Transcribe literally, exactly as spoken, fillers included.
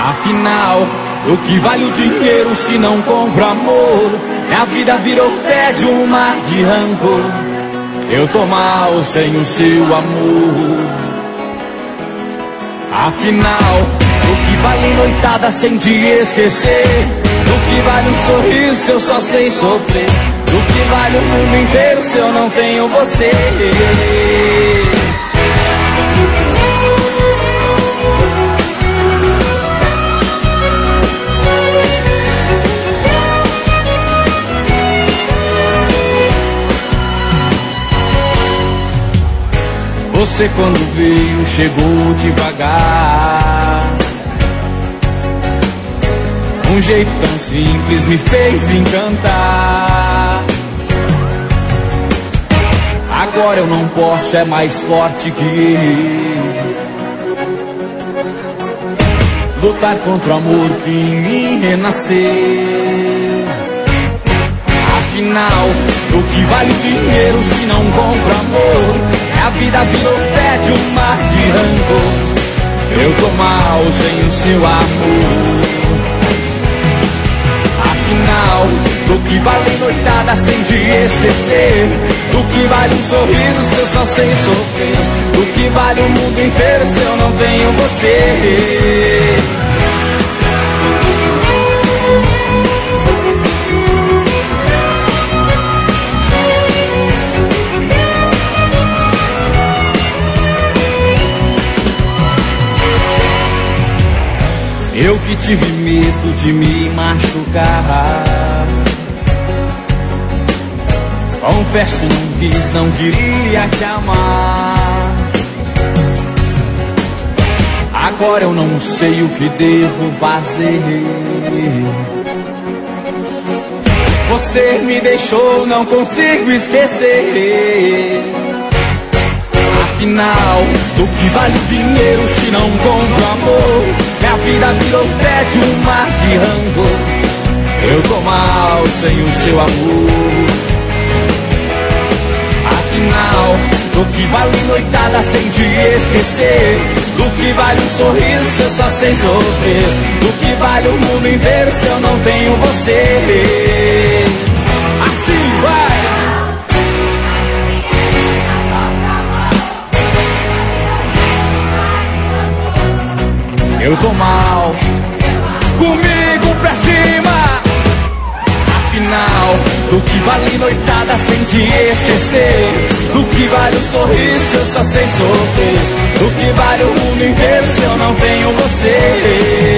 Afinal, o que vale o dinheiro se não compra amor? Minha vida virou pé de um mar de rancor. Eu tô mal sem o seu amor. Afinal, o que vale noitada sem te esquecer? O que vale um sorriso se eu só sei sofrer? O que vale o mundo inteiro se eu não tenho você? Você quando veio chegou devagar. Um jeito tão simples me fez encantar. Agora eu não posso, é mais forte que eu. Lutar contra o amor que em mim renasceu. Afinal, o que vale o dinheiro se não compra amor? A vida virou pé de um mar de rancor. Eu tô mal sem o seu amor. Afinal, do que vale noitada sem te esquecer? Do que vale um sorriso se eu só sei sofrer? Do que vale o mundo inteiro se eu não tenho você? Eu que tive medo de me machucar. Confesso, não quis, não queria te amar. Agora eu não sei o que devo fazer. Você me deixou, não consigo esquecer. Afinal, do que vale o dinheiro se não compra amor? Minha vida virou pé de um mar de rancor. Eu tô mal sem o seu amor. Afinal, do que vale noitada sem te esquecer? Do que vale um sorriso se eu só sei sofrer? Do que vale o mundo inteiro se eu não tenho você? Assim vai! Eu tô mal, comigo pra cima. Afinal, do que vale noitada sem te esquecer? Do que vale um sorriso se eu só sei sofrer? Do que vale o mundo inteiro se eu não tenho você?